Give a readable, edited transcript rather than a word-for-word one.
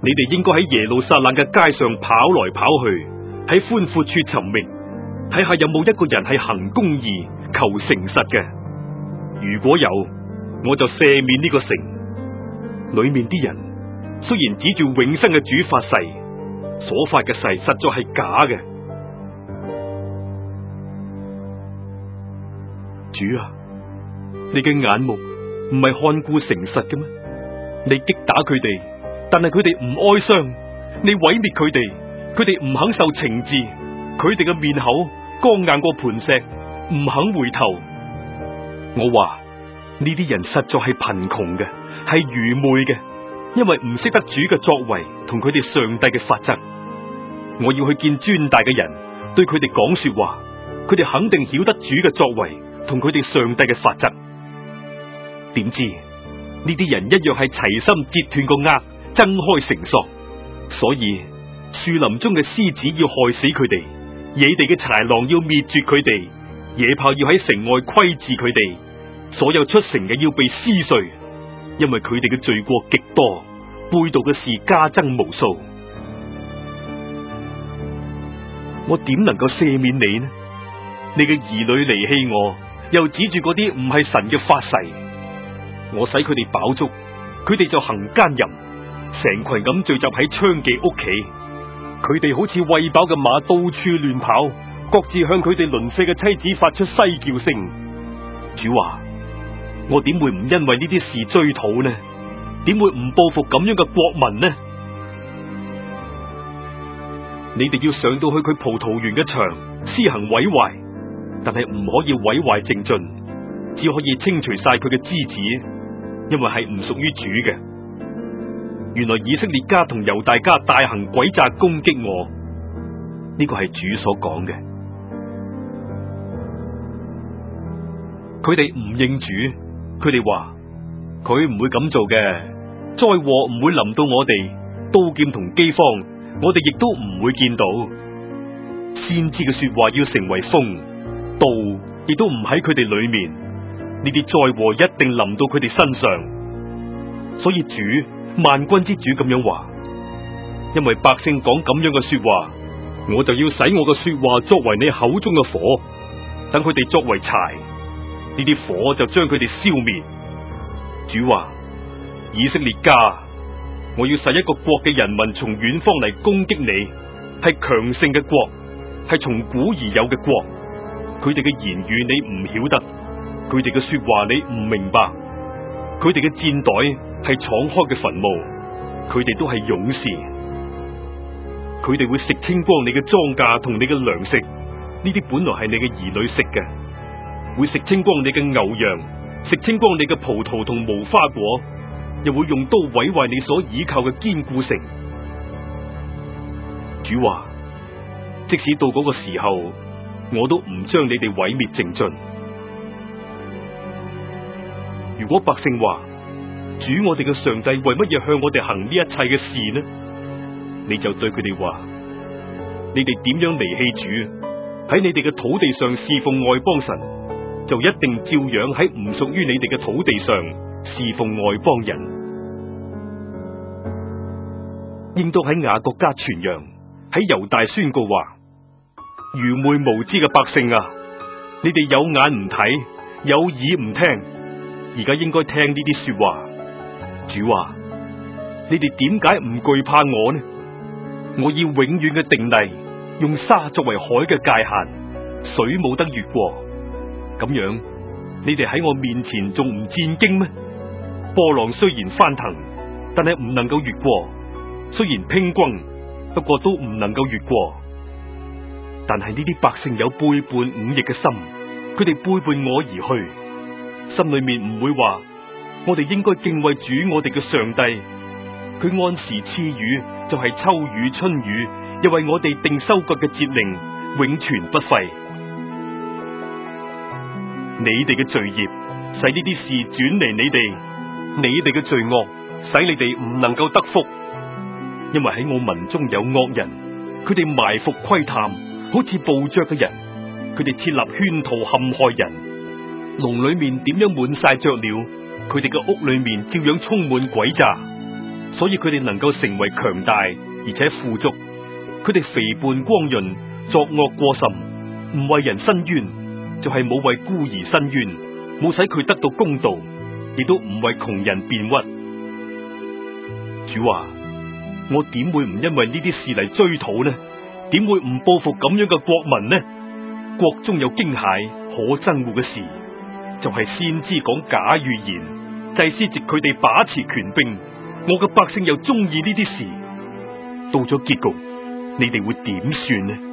你哋應該喺耶路撒冷嘅街上跑來跑去，喺寬闊處尋覓，睇下有冇一個人係行公義、求誠實嘅。如果有，我就赦免呢個城。裏面啲人雖然指住永生嘅主發誓，所發嘅誓實在係假嘅。主啊，你嘅眼目唔係看顧誠實嘅咩？你擊打佢哋，但係佢哋唔哀傷；你毀滅佢哋，佢哋唔肯受懲治。佢哋嘅面口剛硬過磐石，唔肯回頭。我話呢啲人實在係貧窮嘅，係愚昧嘅，因為唔識得主嘅作為同佢哋上帝嘅法則。我要去見尊大嘅人，對佢哋講說話，佢哋肯定曉得主嘅作為同佢哋上帝嘅法則。點知呢啲人一樣係齊心截斷個軛，掙開繩索。所以樹林中嘅獅子要害死佢哋，野地嘅豺狼要滅絕佢哋，野豹要喺城外窺伺佢哋，所有出城嘅要被撕碎，因為佢哋嘅罪過極多，背道嘅事加增無數。我點能夠赦免你呢？你嘅兒女離棄我，又指住嗰啲唔係神嘅發誓。我使佢哋飽足，佢哋就行奸淫，成群咁聚集喺娼妓屋企。佢哋好似餵飽嘅馬，到處亂跑，各自向佢哋鄰舍嘅妻子發出嘶叫聲。主話：我點會唔因為呢啲事追討呢？點會唔報復咁樣嘅國民呢？你哋要上到去佢葡萄園嘅牆，施行毀壞，但係唔可以毀壞淨盡，只可以清除晒佢嘅枝子，因為係唔屬於主嘅。原來以色列家同猶大家大行詭詐攻擊我，呢個係主所講嘅。佢哋唔認主，佢哋話佢唔會咁做嘅，災禍唔會臨到我哋，刀劍同饑荒我哋亦都唔會見到。先知嘅說話要成為風，道亦都唔喺佢哋裏面，呢啲災禍一定臨到佢哋身上。所以主萬軍之主咁樣話，因為百姓講咁樣嘅說話，我就要使我嘅說話作為你口中嘅火，等佢哋作為柴，呢啲火就將佢哋消滅。主話：以色列家，我要使一個國嘅人民從遠方嚟攻擊你，係強盛嘅國，係從古而有嘅國。佢哋嘅言語你唔曉得，佢哋嘅說話你唔明白。佢哋嘅箭袋係敞開嘅墳墓，佢哋都係勇士。佢哋會食清光你嘅莊稼同你嘅糧食，呢啲本來係你嘅兒女食嘅。會食清光你嘅牛羊，食清光你嘅葡萄同無花果，又會用刀毀壞你所倚靠嘅堅固城。主話：即使到嗰個時候，我都唔將你哋毀滅淨盡。如果百姓話：主我哋嘅上帝為乜嘢向我哋行呢一切嘅事呢？你就對佢哋話：你哋點樣離棄主，喺你哋嘅土地上侍奉外邦神，就一定照樣喺唔屬於你哋嘅土地上侍奉外邦人。應當喺雅各家傳揚，喺猶大宣告話：愚昧無知嘅百姓啊，你哋有眼唔睇，有耳唔聽。而家應該聽呢啲說話。主話：你哋點解唔懼怕我呢？我要永遠嘅定例，用沙作為海嘅界限，水冇得越過。咁樣，你哋喺我面前仲唔戰驚咩？波浪雖然翻騰，但係唔能夠越過；雖然匉訇，不過都唔能夠越過。但係呢啲百姓有背叛忤逆嘅心，佢哋背叛我而去。心裏面唔會話，我哋應該敬畏主我哋嘅上帝，佢按時賜雨，就係秋雨春雨，又為我哋定收割嘅節令，永存不廢。你哋嘅罪孽使呢啲事轉離你哋嘅罪惡使你哋唔能夠得福，因為喺我民中有惡人，佢哋埋伏窺探，好似捕捉嘅人，佢哋設立圈套陷害人。籠裏面點樣滿晒雀鳥，佢哋嘅屋裏面照樣充滿詭詐。 所以佢哋能夠成為強大而且富足。佢哋肥胖光潤，作惡過甚，唔為人伸冤，就係冇為孤兒伸冤，冇使佢得到公道，亦都唔為窮人辯屈。主話：我點會唔因為呢啲事嚟追討呢？點會唔報復咁樣嘅國民呢？國中有驚駭可憎惡嘅事，就係先知講假預言，祭司藉佢哋把持權柄，我嘅百姓又中意呢啲事。到咗結局，你哋會點算呢？